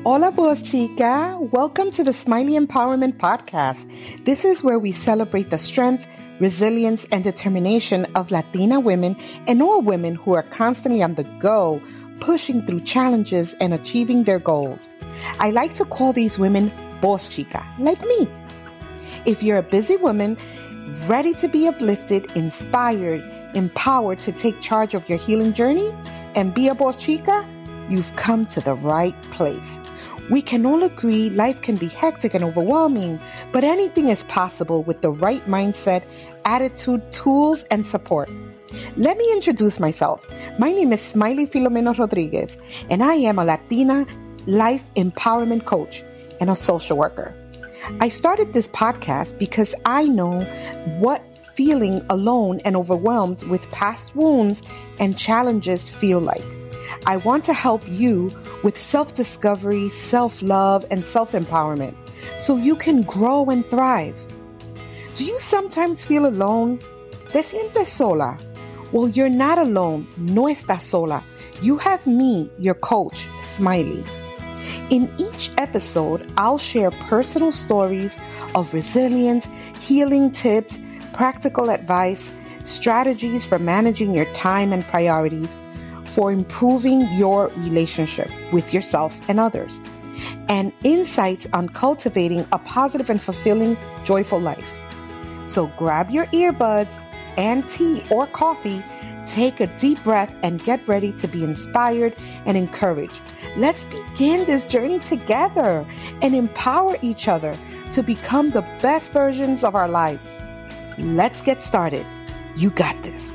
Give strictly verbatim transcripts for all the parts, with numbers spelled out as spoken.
Hola, voz chica. Welcome to the Smiley Empowerment Podcast. This is where we celebrate the strength, resilience, and determination of Latina women and all women who are constantly on the go, pushing through challenges and achieving their goals. I like to call these women voz chica, like me. If you're a busy woman, ready to be uplifted, inspired, empowered to take charge of your healing journey and be a voz chica, you've come to the right place. We can all agree life can be hectic and overwhelming, but anything is possible with the right mindset, attitude, tools, and support. Let me introduce myself. My name is Smiley Filomeno Rodriguez, and I am a Latina life empowerment coach and a social worker. I started this podcast because I know what feeling alone and overwhelmed with past wounds and challenges feel like. I want to help you with self-discovery, self-love, and self-empowerment so you can grow and thrive. Do you sometimes feel alone? ¿Te sientes sola? Well, you're not alone. No estás sola. You have me, your coach, Smiley. In each episode, I'll share personal stories of resilience, healing tips, practical advice, strategies for managing your time and priorities, for improving your relationship with yourself and others, and insights on cultivating a positive and fulfilling, joyful life. So grab your earbuds and tea or coffee, take a deep breath, and get ready to be inspired and encouraged. Let's begin this journey together and empower each other to become the best versions of our lives. Let's get started. You got this.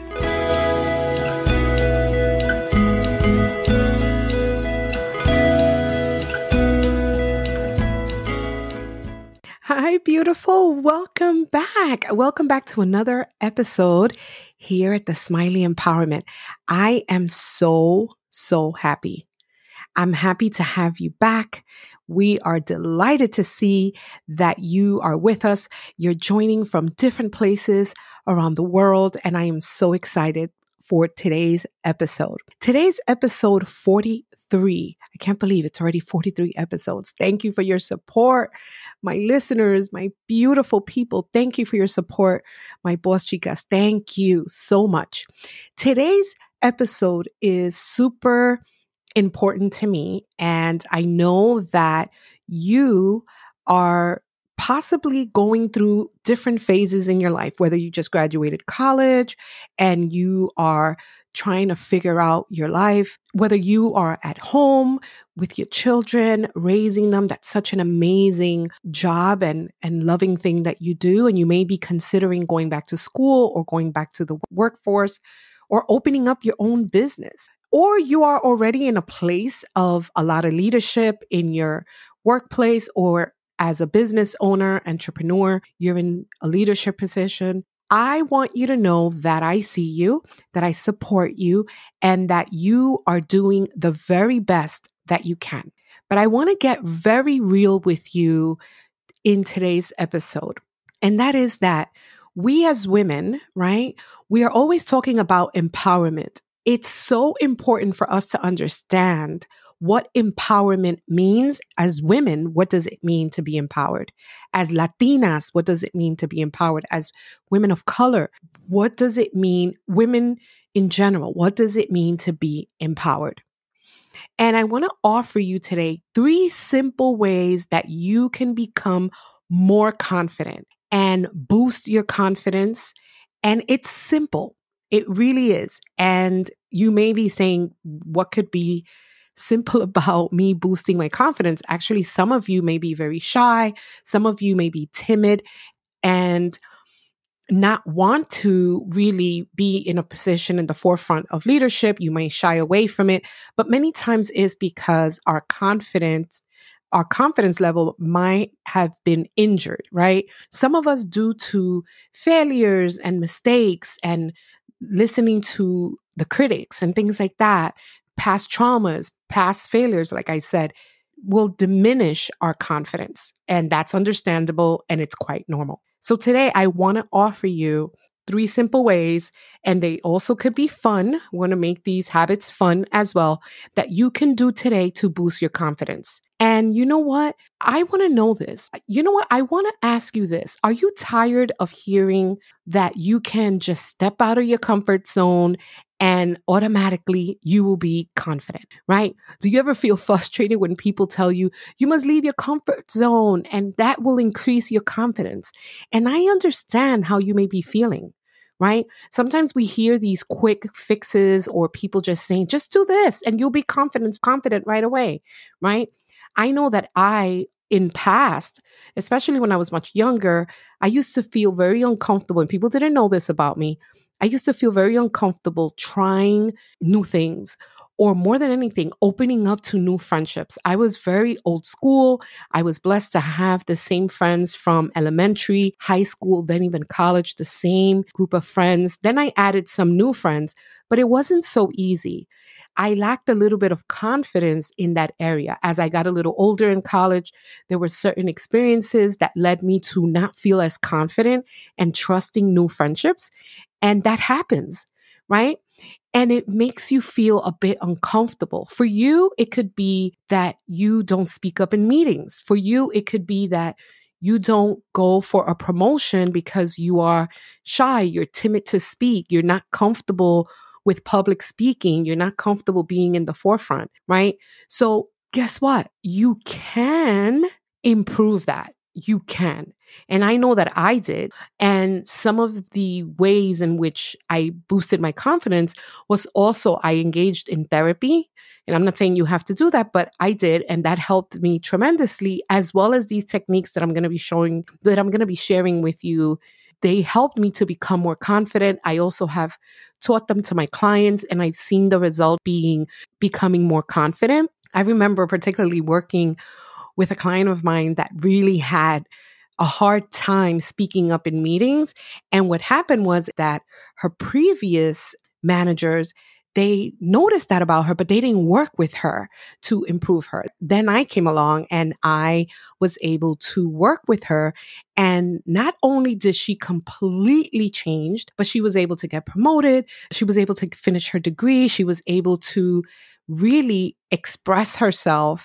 Hi, beautiful. Welcome back. Welcome back to another episode here at the Smiley Empowerment. I am so, so happy. I'm happy to have you back. We are delighted to see that you are with us. You're joining from different places around the world, and I am so excited for today's episode. Today's episode forty-three. I can't believe it's already forty-three episodes. Thank you for your support. My listeners, my beautiful people, thank you for your support. My voz chicas, thank you so much. Today's episode is super important to me, and I know that you are possibly going through different phases in your life, whether you just graduated college and you are trying to figure out your life, whether you are at home with your children, raising them. That's such an amazing job and, and loving thing that you do. And you may be considering going back to school or going back to the workforce or opening up your own business. Or you are already in a place of a lot of leadership in your workplace, or as a business owner, entrepreneur, you're in a leadership position. I want you to know that I see you, that I support you, and that you are doing the very best that you can. But I want to get very real with you in today's episode. And that is that we as women, right, we are always talking about empowerment. It's so important for us to understand what empowerment means as women. What does it mean to be empowered? As Latinas, what does it mean to be empowered? As women of color, what does it mean? Women in general, what does it mean to be empowered? And I want to offer you today three simple ways that you can become more confident and boost your confidence. And it's simple. It really is. And you may be saying, what could be simple about me boosting my confidence? Actually, some of you may be very shy. Some of you may be timid and not want to really be in a position in the forefront of leadership. You may shy away from it, but many times is because our confidence Our confidence level might have been injured, right? Some of us, due to failures and mistakes and listening to the critics and things like that, past traumas, past failures, like I said, will diminish our confidence. And that's understandable and it's quite normal. So today I want to offer you three simple ways, and they also could be fun. We want to make these habits fun as well, that you can do today to boost your confidence. And you know what? I want to know this. You know what? I want to ask you this. Are you tired of hearing that you can just step out of your comfort zone and automatically you will be confident, right? Do you ever feel frustrated when people tell you you must leave your comfort zone and that will increase your confidence? And I understand how you may be feeling. Right? Sometimes we hear these quick fixes or people just saying, just do this and you'll be confident, confident right away. Right? I know that I, in past, especially when I was much younger, I used to feel very uncomfortable and people didn't know this about me. I used to feel very uncomfortable trying new things or more than anything, opening up to new friendships. I was very old school. I was blessed to have the same friends from elementary, high school, then even college, the same group of friends. Then I added some new friends, but it wasn't so easy. I lacked a little bit of confidence in that area. As I got a little older in college, there were certain experiences that led me to not feel as confident and trusting new friendships. And that happens, right? And it makes you feel a bit uncomfortable. For you, it could be that you don't speak up in meetings. For you, it could be that you don't go for a promotion because you are shy, you're timid to speak, you're not comfortable with public speaking, you're not comfortable being in the forefront, right? So guess what? You can improve that. You can. And I know that I did. And some of the ways in which I boosted my confidence was also I engaged in therapy. And I'm not saying you have to do that, but I did. And that helped me tremendously, as well as these techniques that I'm going to be showing, that I'm going to be sharing with you. They helped me to become more confident. I also have taught them to my clients, and I've seen the result being becoming more confident. I remember particularly working with a client of mine that really had a hard time speaking up in meetings. And what happened was that her previous managers, they noticed that about her, but they didn't work with her to improve her. Then I came along and I was able to work with her. And not only did she completely change, but she was able to get promoted. She was able to finish her degree. She was able to really express herself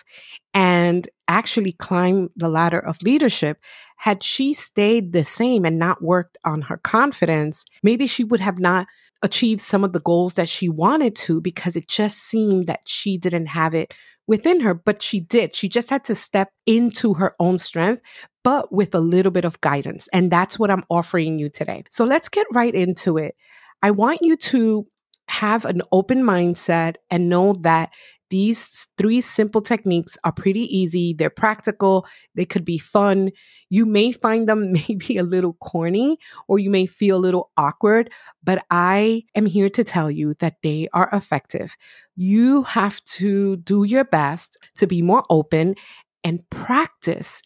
and actually climb the ladder of leadership. Had she stayed the same and not worked on her confidence, maybe she would have not achieved some of the goals that she wanted to, because it just seemed that she didn't have it within her, but she did. She just had to step into her own strength, but with a little bit of guidance. And that's what I'm offering you today. So let's get right into it. I want you to have an open mindset and know that these three simple techniques are pretty easy. They're practical. They could be fun. You may find them maybe a little corny, or you may feel a little awkward, but I am here to tell you that they are effective. You have to do your best to be more open and practice.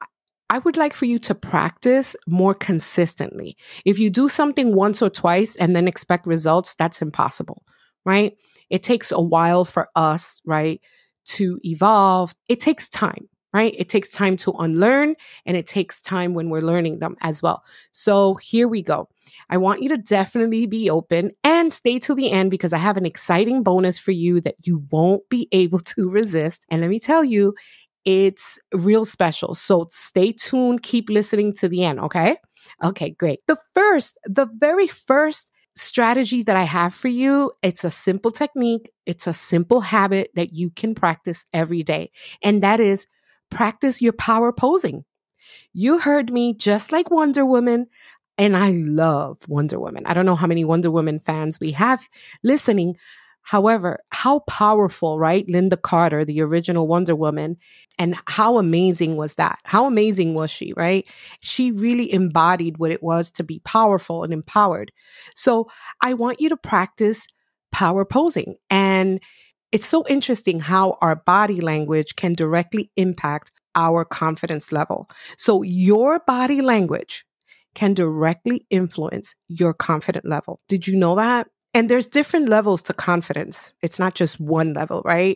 I would like for you to practice more consistently. If you do something once or twice and then expect results, that's impossible, right? It takes a while for us, right, to evolve. It takes time, right? It takes time to unlearn, and it takes time when we're learning them as well. So here we go. I want you to definitely be open and stay till the end, because I have an exciting bonus for you that you won't be able to resist. And let me tell you, it's real special. So stay tuned. Keep listening to the end. Okay. Okay, great. The first, the very first strategy that I have for you, it's a simple technique. It's a simple habit that you can practice every day. And that is practice your power posing. You heard me, just like Wonder Woman. And I love Wonder Woman. I don't know how many Wonder Woman fans we have listening. However, how powerful, right? Linda Carter, the original Wonder Woman, and how amazing was that? How amazing was she, right? She really embodied what it was to be powerful and empowered. So I want you to practice power posing. And it's so interesting how our body language can directly impact our confidence level. So your body language can directly influence your confidence level. Did you know that? And there's different levels to confidence. It's not just one level, right?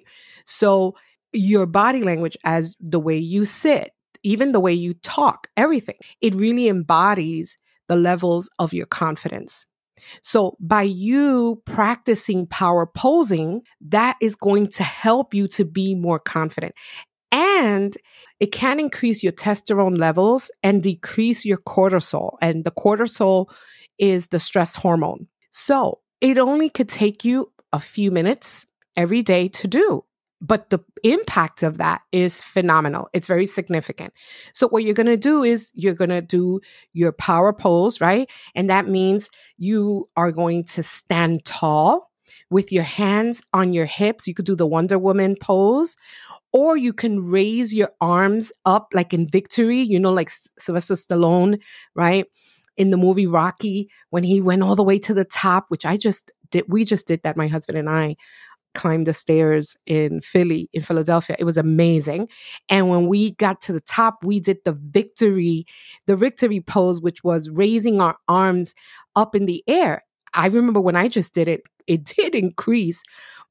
So your body language, as the way you sit, even the way you talk, everything, it really embodies the levels of your confidence. So by you practicing power posing, that is going to help you to be more confident. And it can increase your testosterone levels and decrease your cortisol. And the cortisol is the stress hormone. So it only could take you a few minutes every day to do. But the impact of that is phenomenal. It's very significant. So what you're going to do is you're going to do your power pose, right? And that means you are going to stand tall with your hands on your hips. You could do the Wonder Woman pose, or you can raise your arms up like in victory, you know, like Sylvester Stallone, right? In the movie Rocky, when he went all the way to the top, which I just did, we just did that, my husband and I climbed the stairs in Philly, in Philadelphia. It was amazing. And when we got to the top, we did the victory, the victory pose, which was raising our arms up in the air. I remember when I just did it, it did increase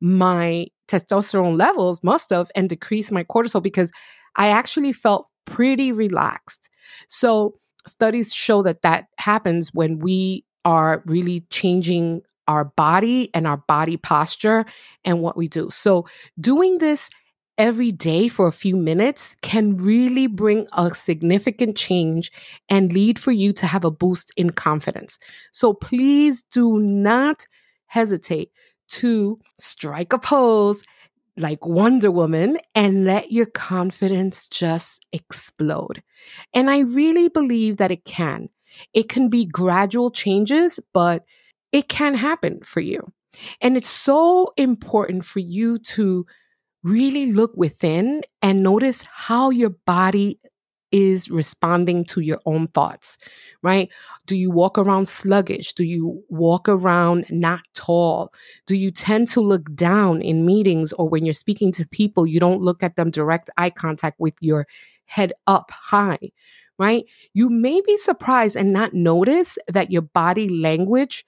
my testosterone levels, must have, and decrease my cortisol because I actually felt pretty relaxed. So studies show that that happens when we are really changing our body and our body posture and what we do. So doing this every day for a few minutes can really bring a significant change and lead for you to have a boost in confidence. So please do not hesitate to strike a pose like Wonder Woman and let your confidence just explode. And I really believe that it can. It can be gradual changes, but it can happen for you. And it's so important for you to really look within and notice how your body is responding to your own thoughts, right? Do you walk around sluggish? Do you walk around not tall? Do you tend to look down in meetings, or when you're speaking to people, you don't look at them direct eye contact with your head up high, right? You may be surprised and not notice that your body language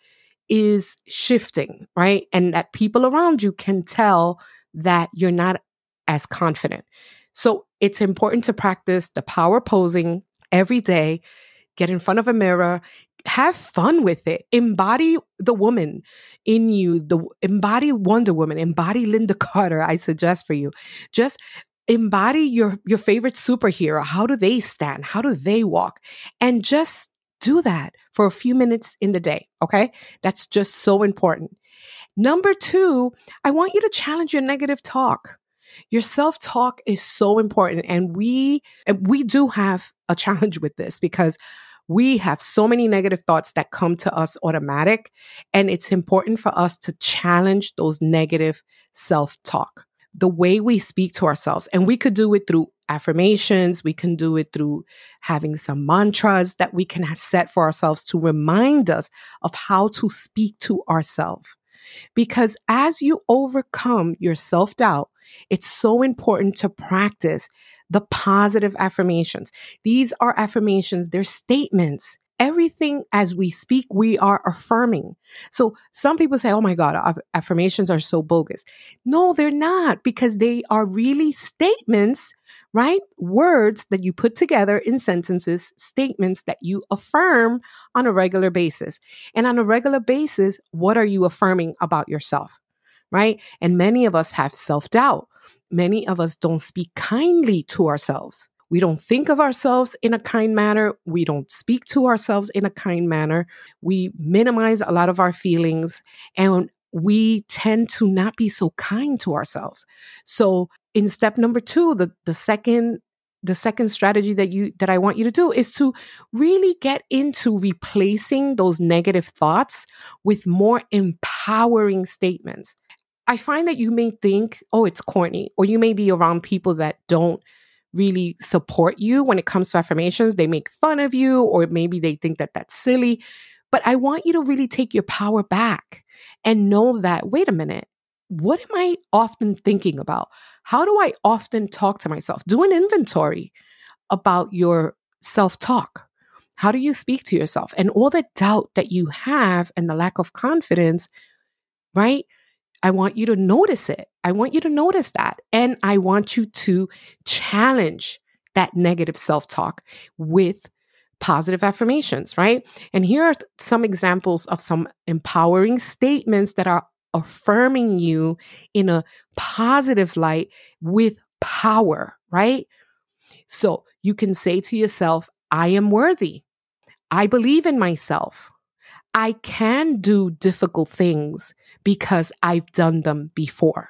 is shifting, right? And that people around you can tell that you're not as confident. So it's important to practice the power posing every day. Get in front of a mirror, have fun with it. Embody the woman in you, the embody Wonder Woman, embody Linda Carter, I suggest for you. Just embody your, your favorite superhero. How do they stand? How do they walk? And just do that for a few minutes in the day, okay? That's just so important. Number two, I want you to challenge your negative talk. Your self-talk is so important. And we, we do have a challenge with this because we have so many negative thoughts that come to us automatic. And it's important for us to challenge those negative self-talk, the way we speak to ourselves. And we could do it through affirmations. We can do it through having some mantras that we can set for ourselves to remind us of how to speak to ourselves. Because as you overcome your self-doubt, it's so important to practice the positive affirmations. These are affirmations, they're statements. Everything as we speak, we are affirming. So some people say, oh my God, aff- affirmations are so bogus. No, they're not, because they are really statements, right? Words that you put together in sentences, statements that you affirm on a regular basis. And on a regular basis, what are you affirming about yourself, right? And many of us have self-doubt. Many of us don't speak kindly to ourselves. We don't think of ourselves in a kind manner. We don't speak to ourselves in a kind manner. We minimize a lot of our feelings, and we tend to not be so kind to ourselves. So in step number two, the, the second the second strategy that you that I want you to do is to really get into replacing those negative thoughts with more empowering statements. I find that you may think, oh, it's corny, or you may be around people that don't really support you when it comes to affirmations. They make fun of you, or maybe they think that that's silly. But I want you to really take your power back and know that, wait a minute, what am I often thinking about? How do I often talk to myself? Do an inventory about your self-talk. How do you speak to yourself? And all the doubt that you have and the lack of confidence, right? I want you to notice it. I want you to notice that. And I want you to challenge that negative self-talk with positive affirmations, right? And here are some examples of some empowering statements that are affirming you in a positive light with power, right? So you can say to yourself, I am worthy. I believe in myself. I can do difficult things because I've done them before.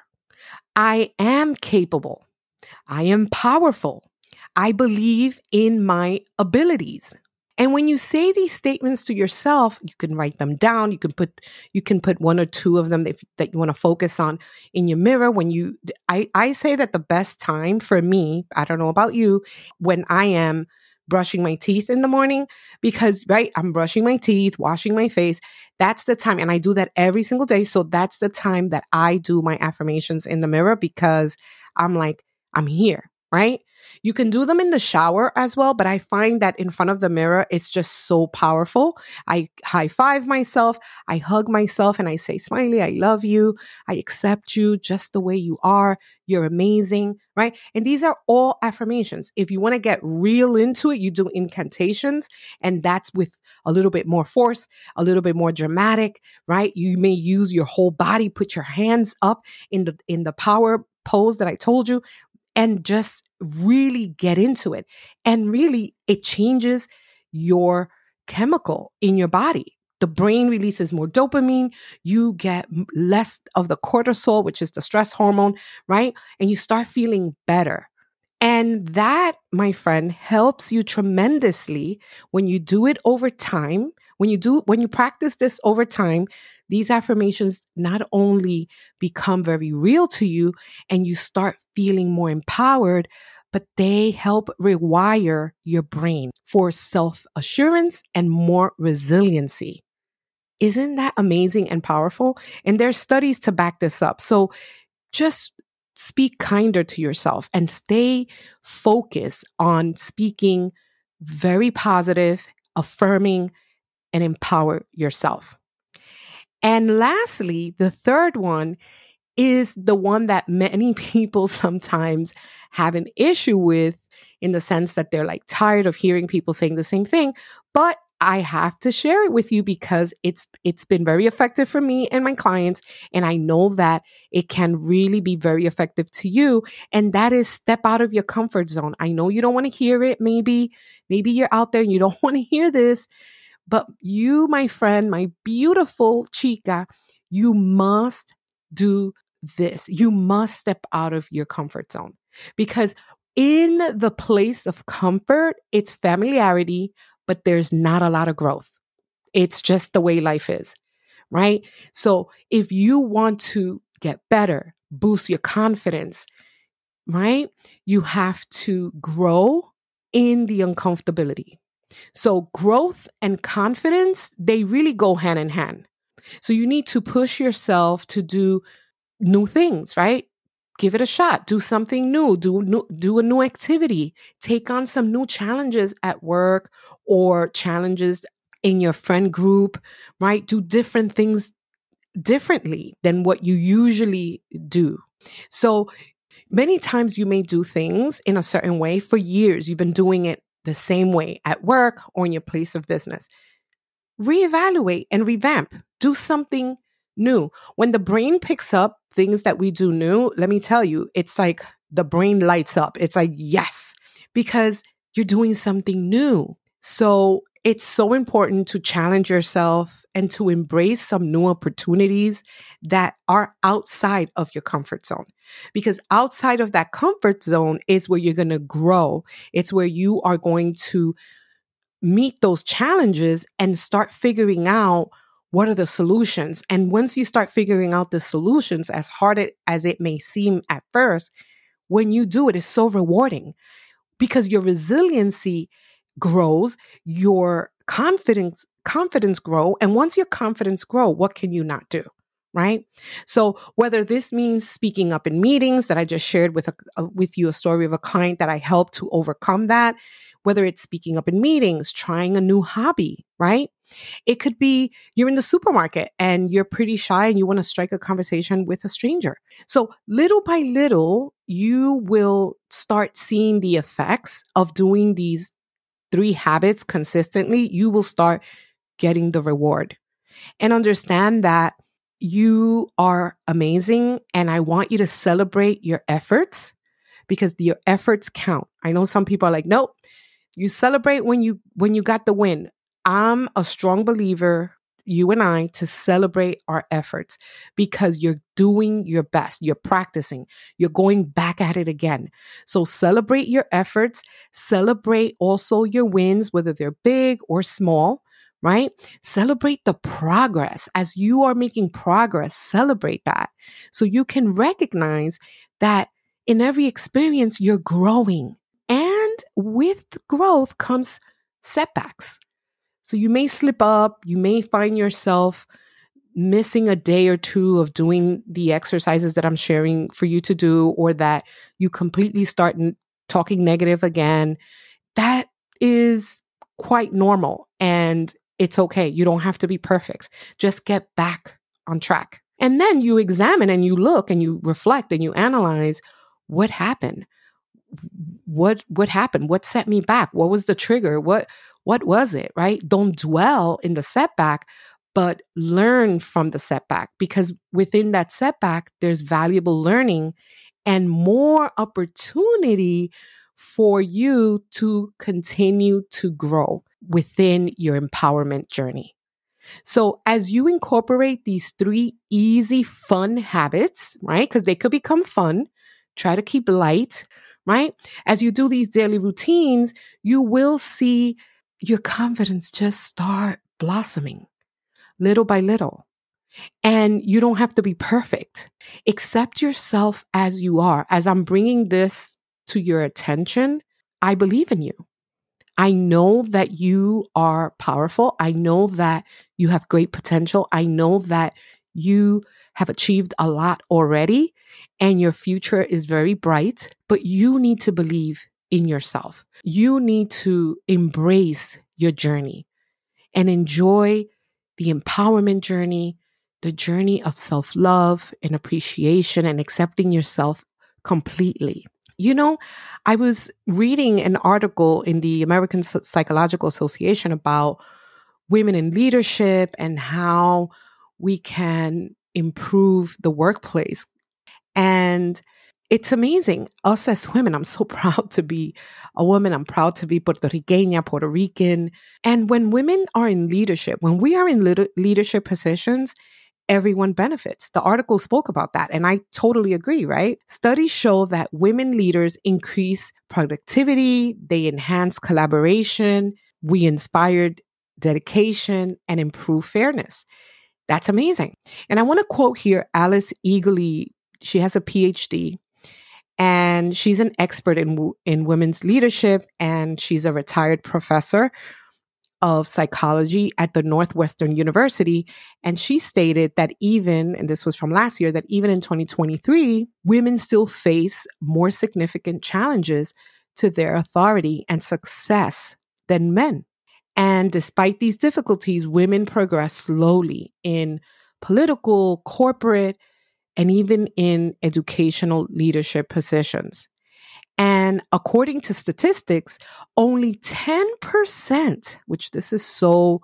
I am capable. I am powerful. I believe in my abilities. And when you say these statements to yourself, you can write them down. You can put you can put one or two of them that, that you want to focus on in your mirror. When you, I, I say that the best time for me, I don't know about you, when I am brushing my teeth in the morning, because right, I'm brushing my teeth, washing my face. That's the time, and I do that every single day. So that's the time that I do my affirmations in the mirror, because I'm like, I'm here, right? You can do them in the shower as well, but I find that in front of the mirror, it's just so powerful. I high five myself, I hug myself, and I say, Smiley, I love you. I accept you just the way you are. You're amazing, right? And these are all affirmations. If you want to get real into it, you do incantations, and that's with a little bit more force, a little bit more dramatic, right? You may use your whole body, put your hands up in the in the power pose that I told you, and just really get into it. And really, it changes your chemical in your body. The brain releases more dopamine. You get less of the cortisol, which is the stress hormone, right? And you start feeling better. And that, my friend, helps you tremendously when you do it over time. When you do, when you practice this over time, these affirmations not only become very real to you and you start feeling more empowered, but they help rewire your brain for self-assurance and more resiliency. Isn't that amazing and powerful? And there's studies to back this up. So just speak kinder to yourself and stay focused on speaking very positive, affirming, and empower yourself. And lastly, the third one is the one that many people sometimes have an issue with, in the sense that they're like tired of hearing people saying the same thing. But I have to share it with you because it's it's been very effective for me and my clients, and I know that it can really be very effective to you. And that is step out of your comfort zone. I know you don't want to hear it. Maybe maybe you're out there and you don't want to hear this, but you, my friend, my beautiful chica, you must do this. You must step out of your comfort zone, because in the place of comfort, it's familiarity, but there's not a lot of growth. It's just the way life is, right? So if you want to get better, boost your confidence, right? You have to grow in the uncomfortability. So growth and confidence, they really go hand in hand. So you need to push yourself to do new things, right? Give it a shot. Do something new. Do new, do a new activity. Take on some new challenges at work or challenges in your friend group, right? Do different things differently than what you usually do. So many times you may do things in a certain way for years. You've been doing it the same way at work or in your place of business. Reevaluate and revamp. Do something new. When the brain picks up things that we do new, let me tell you, it's like the brain lights up. It's like, yes, because you're doing something new. So it's so important to challenge yourself and to embrace some new opportunities that are outside of your comfort zone. Because outside of that comfort zone is where you're going to grow. It's where you are going to meet those challenges and start figuring out what are the solutions. And once you start figuring out the solutions, as hard it, as it may seem at first, when you do it, it's so rewarding because your resiliency grows, your confidence confidence grow. And once your confidence grow, what can you not do? Right? So whether this means speaking up in meetings that I just shared with a, a, with you a story of a client that I helped to overcome that, whether it's speaking up in meetings, trying a new hobby, right? It could be you're in the supermarket and you're pretty shy and you want to strike a conversation with a stranger. So little by little, you will start seeing the effects of doing these three habits consistently. You will start getting the reward. And understand that you are amazing, and I want you to celebrate your efforts because your efforts count. I know some people are like, nope, you celebrate when you when you got the win. I'm a strong believer, you and I, to celebrate our efforts because you're doing your best. You're practicing. You're going back at it again. So celebrate your efforts. Celebrate also your wins, whether they're big or small, right? Celebrate the progress. As you are making progress, celebrate that. So you can recognize that in every experience, you're growing. And with growth comes setbacks. So you may slip up, you may find yourself missing a day or two of doing the exercises that I'm sharing for you to do, or that you completely start n- talking negative again. That is quite normal and it's okay. You don't have to be perfect. Just get back on track. And then you examine and you look and you reflect and you analyze what happened. What what happened? What set me back? What was the trigger? What what was it, right? Don't dwell in the setback, but learn from the setback, because within that setback, there's valuable learning and more opportunity for you to continue to grow within your empowerment journey. So as you incorporate these three easy, fun habits, right? Because they could become fun. Try to keep light, right? As you do these daily routines, you will see your confidence just start blossoming little by little. And you don't have to be perfect. Accept yourself as you are. As I'm bringing this to your attention, I believe in you. I know that you are powerful. I know that you have great potential. I know that you have achieved a lot already and your future is very bright, but you need to believe in yourself. You need to embrace your journey and enjoy the empowerment journey, the journey of self-love and appreciation and accepting yourself completely. You know, I was reading an article in the American Psychological Association about women in leadership and how we can improve the workplace. And it's amazing. Us as women, I'm so proud to be a woman. I'm proud to be Puerto Riqueña, Puerto Rican. And when women are in leadership, when we are in leadership positions, everyone benefits. The article spoke about that. And I totally agree, right? Studies show that women leaders increase productivity, they enhance collaboration, we inspired dedication, and improve fairness. That's amazing. And I want to quote here Alice Eagly. She has a P H D and she's an expert in, in women's leadership, and she's a retired professor of psychology at the Northwestern University. And she stated that even, and this was from last year, that even in twenty twenty-three, women still face more significant challenges to their authority and success than men. And despite these difficulties, women progress slowly in political, corporate, and even in educational leadership positions. And according to statistics, only ten percent, which this is so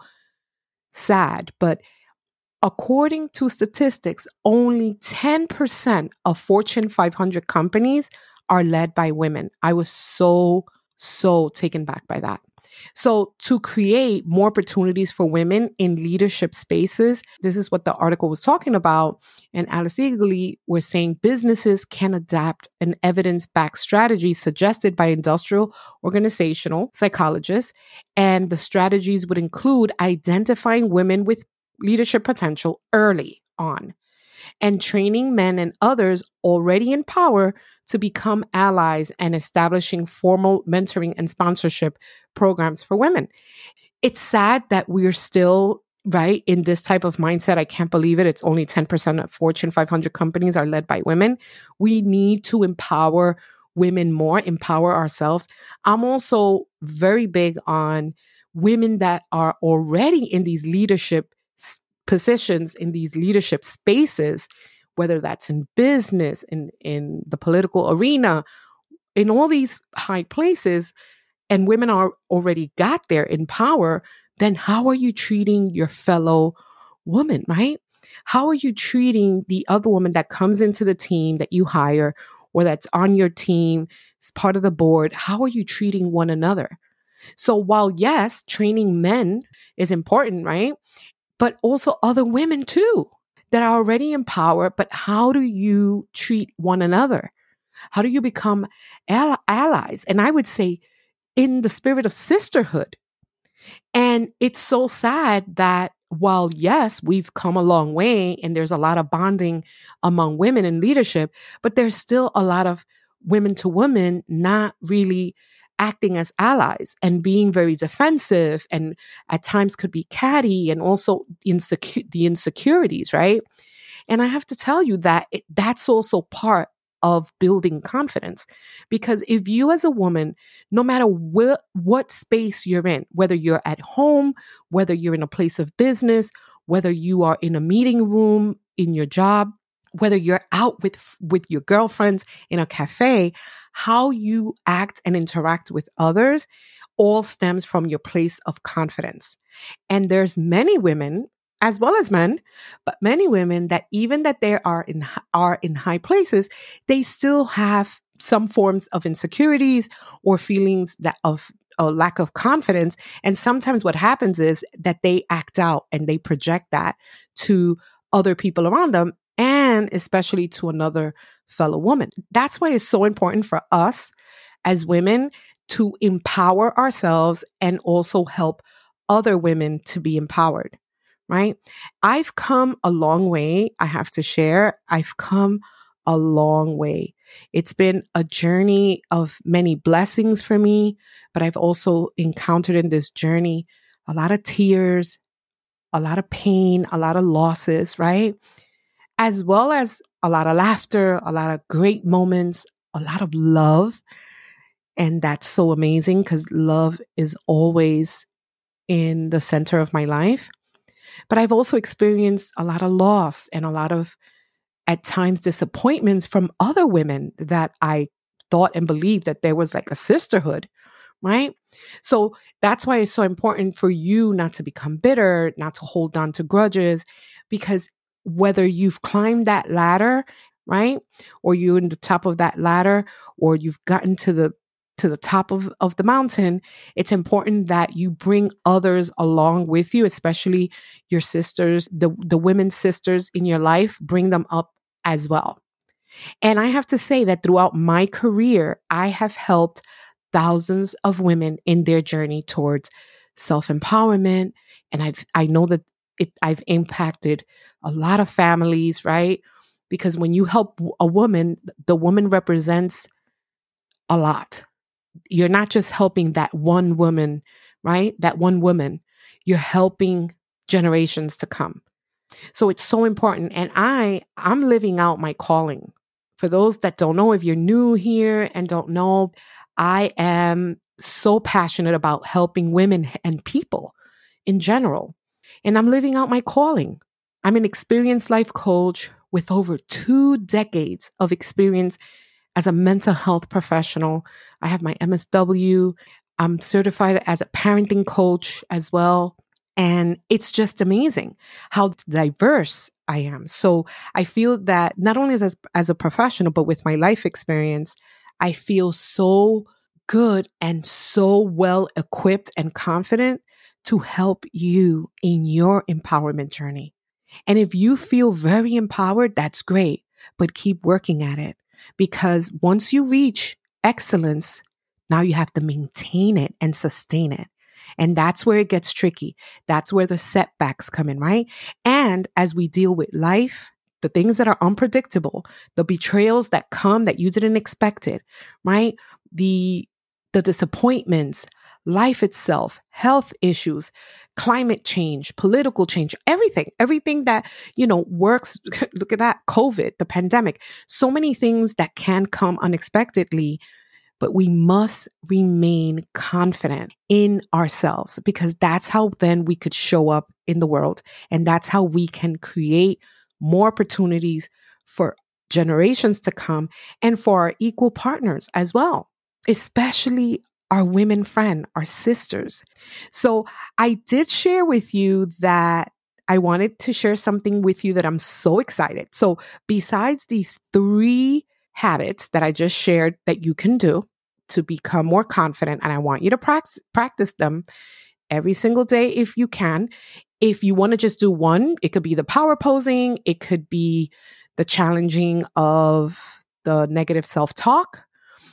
sad, but according to statistics, only ten percent of Fortune five hundred companies are led by women. I was so, so taken back by that. So to create more opportunities for women in leadership spaces, this is what the article was talking about. And Alice Eagly was saying businesses can adapt an evidence-backed strategy suggested by industrial organizational psychologists. And the strategies would include identifying women with leadership potential early on and training men and others already in power to become allies and establishing formal mentoring and sponsorship programs for women. It's sad that we're still, right, in this type of mindset. I can't believe it. It's only ten percent of Fortune five hundred companies are led by women. We need to empower women more, empower ourselves. I'm also very big on women that are already in these leadership positions, in these leadership spaces, whether that's in business, in, in the political arena, in all these high places, and women are already got there in power, then how are you treating your fellow woman, right? How are you treating the other woman that comes into the team that you hire or that's on your team, is part of the board, how are you treating one another? So while yes, training men is important, right? But also other women too that are already empowered, but how do you treat one another? How do you become ally- allies? And I would say in the spirit of sisterhood. And it's so sad that while, yes, we've come a long way and there's a lot of bonding among women in leadership, but there's still a lot of women to women not really acting as allies and being very defensive and at times could be catty and also insecure, the insecurities, right? And I have to tell you that it, that's also part of building confidence. Because if you as a woman, no matter what, what space you're in, whether you're at home, whether you're in a place of business, whether you are in a meeting room in your job, whether you're out with, with your girlfriends in a cafe, how you act and interact with others all stems from your place of confidence. And there's many women as well as men, but many women that even that they are in are in high places, they still have some forms of insecurities or feelings that of a lack of confidence. And sometimes what happens is that they act out and they project that to other people around them and especially to another fellow woman. That's why it's so important for us as women to empower ourselves and also help other women to be empowered. Right? I've come a long way. I have to share. I've come a long way. It's been a journey of many blessings for me, but I've also encountered in this journey a lot of tears, a lot of pain, a lot of losses, right? As well as a lot of laughter, a lot of great moments, a lot of love. And that's so amazing because love is always in the center of my life. But I've also experienced a lot of loss and a lot of, at times, disappointments from other women that I thought and believed that there was like a sisterhood, right? So that's why it's so important for you not to become bitter, not to hold on to grudges, because whether you've climbed that ladder, right? Or you're in the top of that ladder, or you've gotten to the to the top of, of the mountain, it's important that you bring others along with you, especially your sisters, the, the women's sisters in your life, bring them up as well. And I have to say that throughout my career, I have helped thousands of women in their journey towards self-empowerment. And I've, I know that it, I've impacted a lot of families, right? Because when you help a woman, the woman represents a lot. You're not just helping that one woman, right? That one woman. You're helping generations to come. So it's so important. And I, I'm living out my calling. For those that don't know, if you're new here and don't know, I am so passionate about helping women and people in general. And I'm living out my calling. I'm an experienced life coach with over two decades of experience as a mental health professional. I have my M S W. I'm certified as a parenting coach as well. And it's just amazing how diverse I am. So I feel that not only as, as a professional, but with my life experience, I feel so good and so well equipped and confident to help you in your empowerment journey. And if you feel very empowered, that's great, but keep working at it. Because once you reach excellence, now you have to maintain it and sustain it. And that's where it gets tricky. That's where the setbacks come in, right? And as we deal with life, the things that are unpredictable, the betrayals that come that you didn't expect it, right? The, the disappointments, life itself, health issues, climate change, political change, everything, everything that, you know, works. Look at that, COVID, the pandemic, so many things that can come unexpectedly, but we must remain confident in ourselves because that's how then we could show up in the world. And that's how we can create more opportunities for generations to come and for our equal partners as well, especially our women friend, our sisters. So I did share with you that I wanted to share something with you that I'm so excited. So besides these three habits that I just shared that you can do to become more confident. And I want you to practice, practice them every single day if you can. If you want to just do one, it could be the power posing. It could be the challenging of the negative self-talk.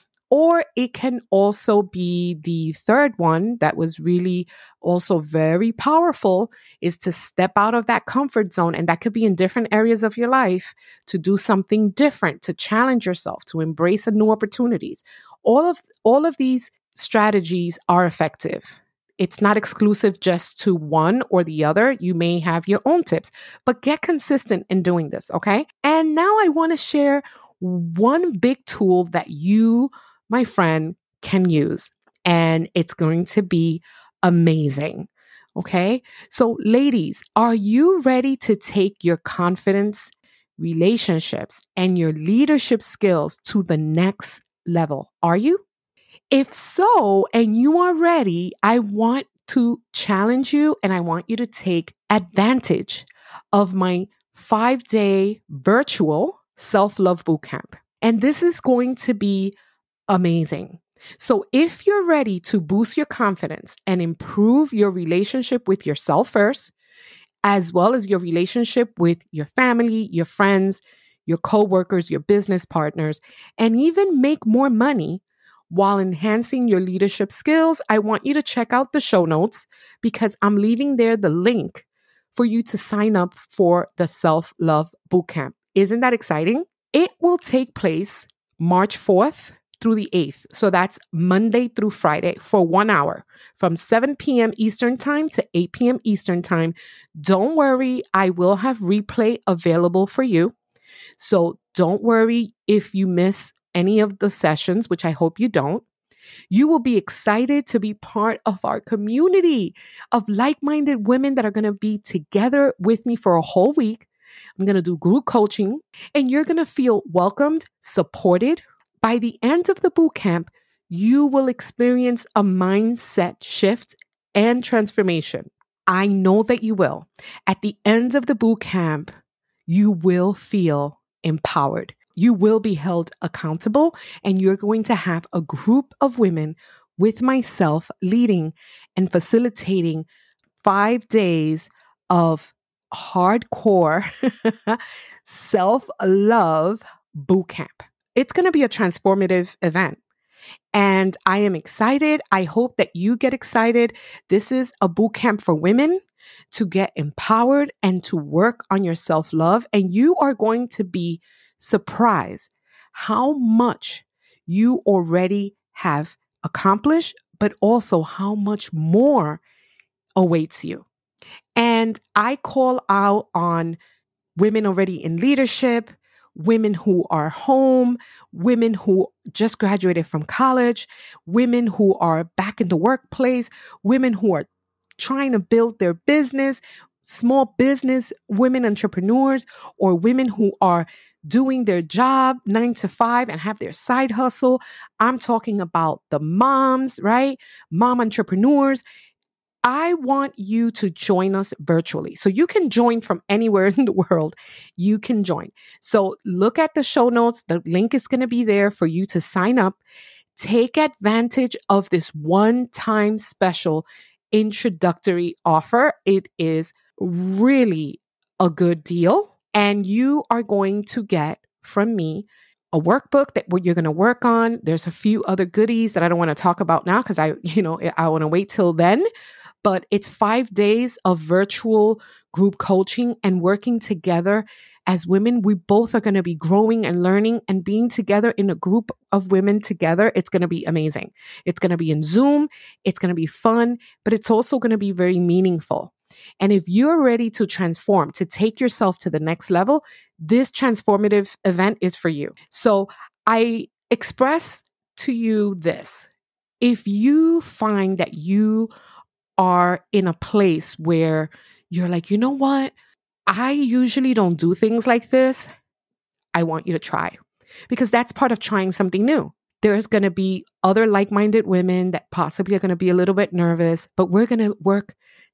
Or it can also be the third one that was really also very powerful, is to step out of that comfort zone. And that could be in different areas of your life, to do something different, to challenge yourself, to embrace new opportunities. All of, all of these strategies are effective. It's not exclusive just to one or the other. You may have your own tips, but get consistent in doing this, okay? And now I want to share one big tool that you, my friend, can use, and it's going to be amazing, okay? So ladies, are you ready to take your confidence, relationships, and your leadership skills to the next level? Are you? If so, and you are ready, I want to challenge you and I want you to take advantage of my five-day virtual self-love bootcamp. And this is going to be amazing. So if you're ready to boost your confidence and improve your relationship with yourself first, as well as your relationship with your family, your friends, your coworkers, your business partners, and even make more money while enhancing your leadership skills, I want you to check out the show notes, because I'm leaving there the link for you to sign up for the Self-Love Bootcamp. Isn't that exciting? It will take place March fourth through the eighth. So that's Monday through Friday for one hour from seven p.m. Eastern Time to eight p.m. Eastern Time. Don't worry, I will have replay available for you. So don't worry if you miss any of the sessions, which I hope you don't. You will be excited to be part of our community of like-minded women that are going to be together with me for a whole week. I'm going to do group coaching, and you're going to feel welcomed, supported. By the end of the boot camp, you will experience a mindset shift and transformation. I know that you will. At the end of the boot camp, you will feel empowered. You will be held accountable, and you're going to have a group of women with myself leading and facilitating five days of hardcore self-love bootcamp. It's going to be a transformative event, and I am excited. I hope that you get excited. This is a bootcamp for women to get empowered and to work on your self-love, and you are going to be surprised how much you already have accomplished, but also how much more awaits you. And I call out on women already in leadership, women who are home, women who just graduated from college, women who are back in the workplace, women who are trying to build their business, small business, women entrepreneurs, or women who are doing their job nine to five and have their side hustle. I'm talking about the moms, right? Mom entrepreneurs. I want you to join us virtually. So you can join from anywhere in the world. You can join. So look at the show notes. The link is going to be there for you to sign up. Take advantage of this one-time special introductory offer. It is really a good deal. And you are going to get from me a workbook that you're going to work on. There's a few other goodies that I don't want to talk about now because I, you know, I want to wait till then. But it's five days of virtual group coaching and working together as women. We both are going to be growing and learning and being together in a group of women together. It's going to be amazing. It's going to be in Zoom. It's going to be fun, but it's also going to be very meaningful. And if you're ready to transform, to take yourself to the next level, this transformative event is for you. So I express to you this. If you find that you are in a place where you're like, you know what? I usually don't do things like this. I want you to try, because that's part of trying something new. There's going to be other like-minded women that possibly are going to be a little bit nervous, but we're going to work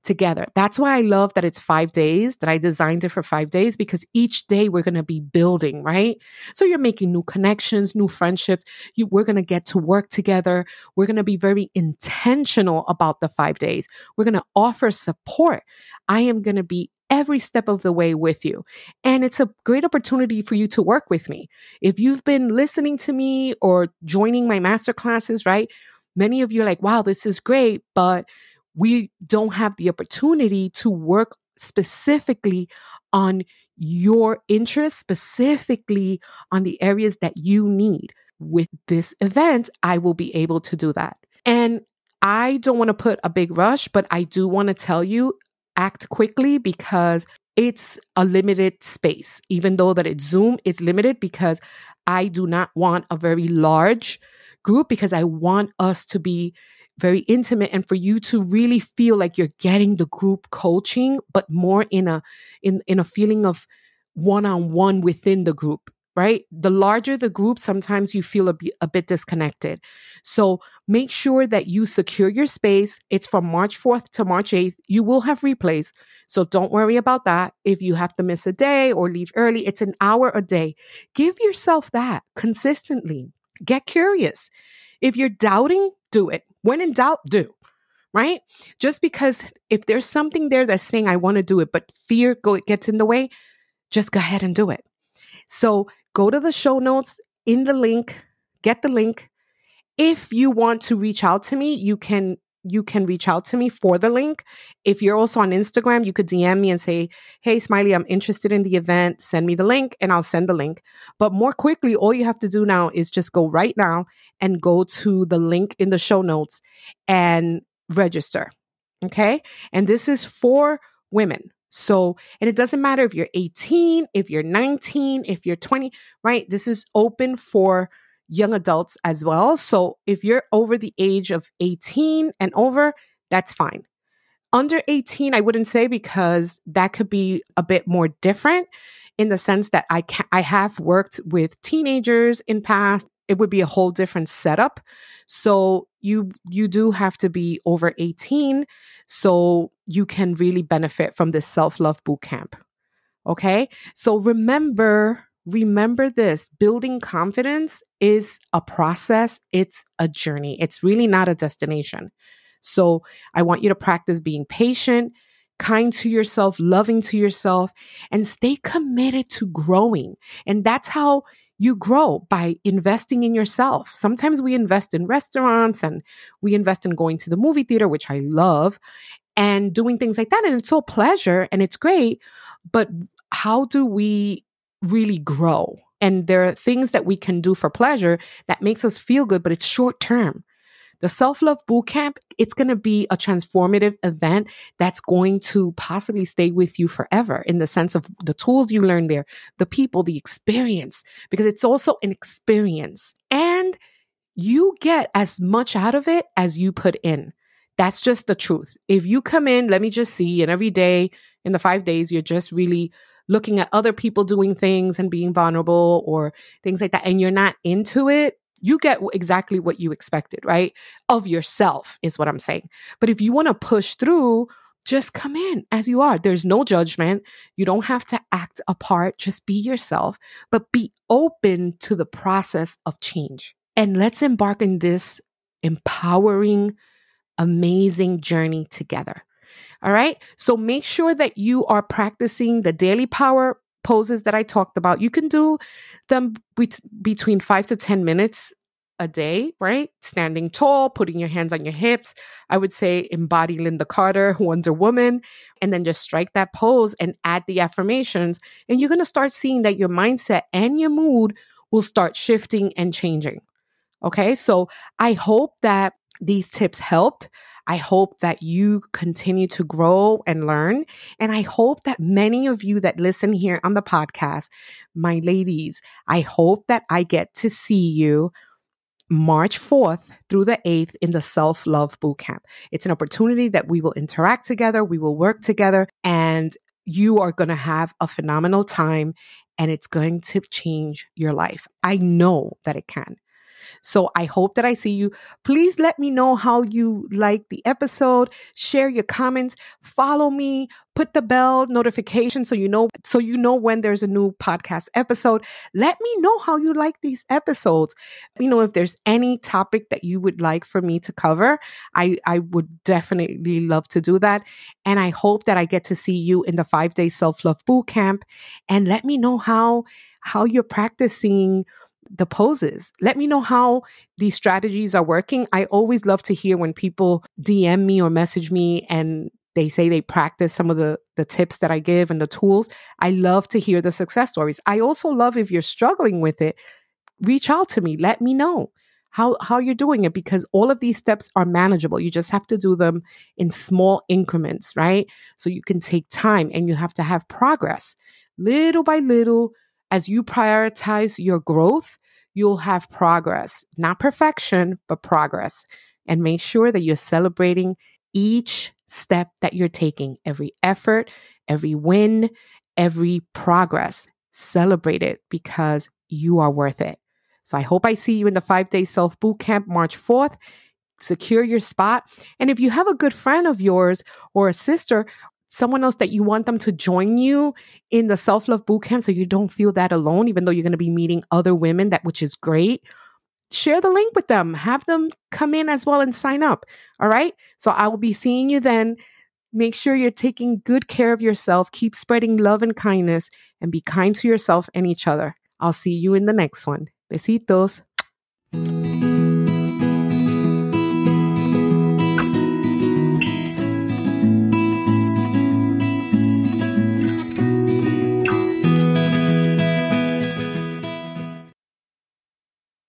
together. That's why I love that it's five days, that I designed it for five days, because each day we're going to be building, right? So you're making new connections, new friendships. You, we're going to get to work together. We're going to be very intentional about the five days. We're going to offer support. I am going to be every step of the way with you. And it's a great opportunity for you to work with me. If you've been listening to me or joining my master classes, right? Many of you are like, wow, this is great, but we don't have the opportunity to work specifically on your interests, specifically on the areas that you need. With this event, I will be able to do that. And I don't want to put a big rush, but I do want to tell you, act quickly, because it's a limited space. Even though that it's Zoom, it's limited because I do not want a very large group, because I want us to be very intimate and for you to really feel like you're getting the group coaching, but more in a in, in a feeling of one-on-one within the group, right? The larger the group, sometimes you feel a, b- a bit disconnected. So make sure that you secure your space. It's from March fourth to March eighth. You will have replays, so don't worry about that. If you have to miss a day or leave early, it's an hour a day. Give yourself that consistently. Get curious. If you're doubting, do it. When in doubt, do, right? Just because if there's something there that's saying, I want to do it, but fear go, gets in the way, just go ahead and do it. So go to the show notes in the link, get the link. If you want to reach out to me, you can you can reach out to me for the link. If you're also on Instagram, you could D M me and say, hey, Smiley, I'm interested in the event. Send me the link and I'll send the link. But more quickly, all you have to do now is just go right now and go to the link in the show notes and register. Okay. And this is for women. So, and it doesn't matter if you're eighteen, if you're nineteen, if you're twenty, right? This is open for young adults as well. So if you're over the age of eighteen and over, that's fine. Under eighteen, I wouldn't say, because that could be a bit more different in the sense that I can, I have worked with teenagers in past. It would be a whole different setup. So you you do have to be over eighteen so you can really benefit from this self-love boot camp. Okay? So remember Remember this, building confidence is a process. It's a journey. It's really not a destination. So I want you to practice being patient, kind to yourself, loving to yourself, and stay committed to growing. And that's how you grow, by investing in yourself. Sometimes we invest in restaurants and we invest in going to the movie theater, which I love, and doing things like that. And it's all pleasure and it's great. But how do we really grow? And there are things that we can do for pleasure that makes us feel good, but it's short term. The self-love bootcamp, it's going to be a transformative event that's going to possibly stay with you forever, in the sense of the tools you learn there, the people, the experience, because it's also an experience. And you get as much out of it as you put in. That's just the truth. If you come in, let me just see, and every day in the five days, you're just really looking at other people doing things and being vulnerable or things like that, and you're not into it, you get exactly what you expected, right? Of yourself is what I'm saying. But if you want to push through, just come in as you are. There's no judgment. You don't have to act a part. Just be yourself, but be open to the process of change. And let's embark in this empowering, amazing journey together. All right. So make sure that you are practicing the daily power poses that I talked about. You can do them be- between five to ten minutes a day, right? Standing tall, putting your hands on your hips. I would say embody Linda Carter, Wonder Woman, and then just strike that pose and add the affirmations. And you're going to start seeing that your mindset and your mood will start shifting and changing. Okay. So I hope that these tips helped. I hope that you continue to grow and learn. And I hope that many of you that listen here on the podcast, my ladies, I hope that I get to see you March fourth through the eighth in the Self-Love Bootcamp. It's an opportunity that we will interact together, we will work together, and you are going to have a phenomenal time, and it's going to change your life. I know that it can. So I hope that I see you. Please let me know how you like the episode. Share your comments. Follow me. Put the bell notification so you know so you know when there's a new podcast episode. Let me know how you like these episodes. You know, if there's any topic that you would like for me to cover, I, I would definitely love to do that. And I hope that I get to see you in the five-day self-love boot camp. And let me know how how you're practicing the poses. Let me know how these strategies are working. I always love to hear when people D M me or message me and they say they practice some of the, the tips that I give and the tools. I love to hear the success stories. I also love if you're struggling with it, reach out to me. Let me know how, how you're doing it, because all of these steps are manageable. You just have to do them in small increments, right? So you can take time and you have to have progress. Little by little, as you prioritize your growth, you'll have progress, not perfection, but progress. And make sure that you're celebrating each step that you're taking, every effort, every win, every progress. Celebrate it because you are worth it. So I hope I see you in the five-day self boot camp, March fourth. Secure your spot. And if you have a good friend of yours or a sister, someone else that you want them to join you in the self-love boot camp so you don't feel that alone, even though you're going to be meeting other women, that which is great, share the link with them. Have them come in as well and sign up. All right. So I will be seeing you then. Make sure you're taking good care of yourself. Keep spreading love and kindness and be kind to yourself and each other. I'll see you in the next one. Besitos.